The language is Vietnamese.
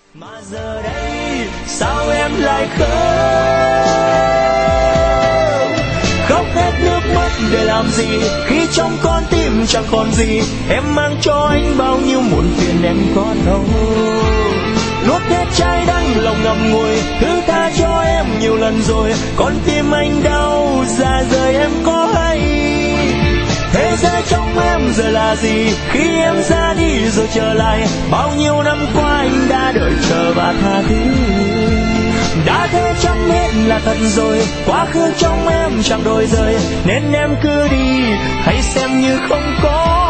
Mà giờ đây sao em lại khóc hết nước mắt để làm gì khi trong con tim chẳng còn gì. Em mang cho anh bao nhiêu muộn phiền em có đâu, nuốt hết trái đắng lòng ngậm ngùi, thứ tha cho em nhiều lần rồi, con tim anh đau dạ rời em có hay. Thế giới trong em giờ là gì khi em ra đi rồi trở lại, bao nhiêu năm qua anh đã đợi chờ và tha thứ. Đã thế chẳng hết là thật rồi, quá khứ trong em chẳng đổi rời, nên em cứ đi hãy xem như không có.